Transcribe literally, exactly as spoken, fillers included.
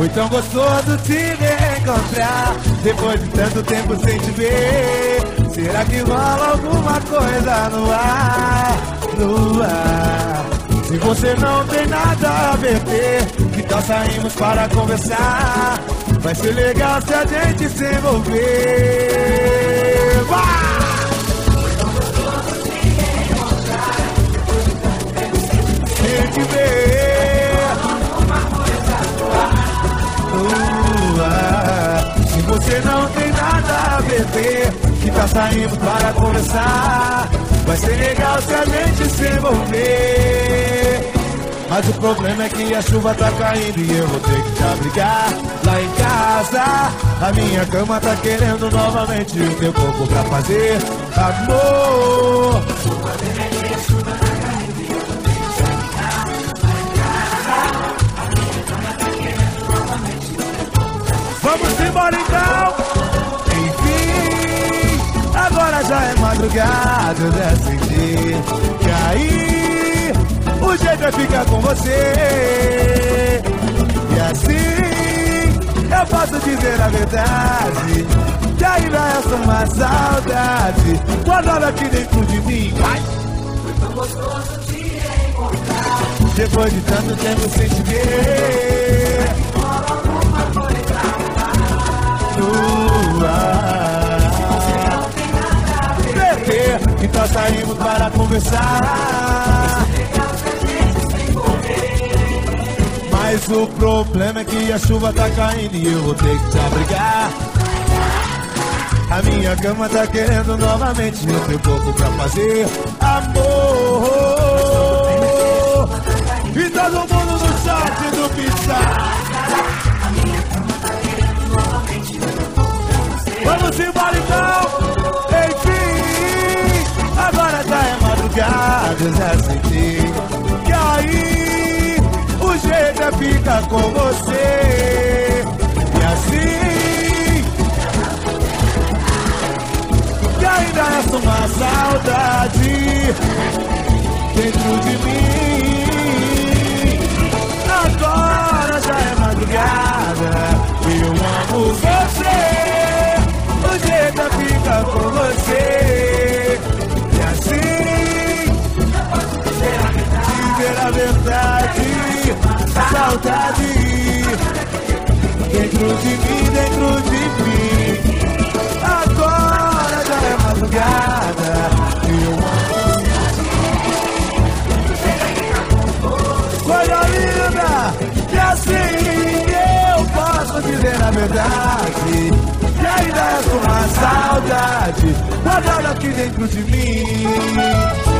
Foi tão gostoso te encontrar, depois de tanto tempo sem te ver. Será que rola alguma coisa no ar, no ar? Se você não tem nada a perder, que tal saímos para conversar? Vai ser legal se a gente se envolver. Vai! Sem te ver, no ar. Se você não tem nada a perder, que tal saímos para conversar? Vai ser legal se a gente se envolver. Mas o problema é que a chuva tá caindo e eu vou ter que te abrigar. Lá em casa, a minha cama tá querendo novamente o teu corpo pra fazer amor. O problema é que a chuva tá caindo e eu vou ter que te abrigar. Lá em casa, a minha cama tá querendo novamente o teu corpo pra fazer. Vamos embora então! Enfim, agora já é madrugada, eu decidi cair. O jeito é ficar com você. E assim eu posso dizer a verdade, que ainda essa uma saudade guardada aqui dentro de mim. Ai. Foi tão gostoso te encontrar, depois de tanto tempo sem te ver. Será que rola alguma coisa no ar? Se você não tem nada a perder, então saímos para conversar. Mas o problema é que a chuva tá caindo e eu vou ter que te abrigar. A minha cama tá querendo novamente o teu corpo pra fazer amor. E todo mundo no short do pizza. Vamos embora então. Enfim, agora já é madrugada, eu já senti que aí o jeito é ficar com você. E assim, que ainda resta uma saudade dentro de mim. Agora já é madrugada, eu amo você. O jeito é ficar com você. E assim, dizer a verdade, saudade dentro de mim, dentro de mim. Agora já é madrugada, eu amo coisa linda. E assim eu posso dizer a verdade, que ainda é uma saudade guardada aqui dentro de mim.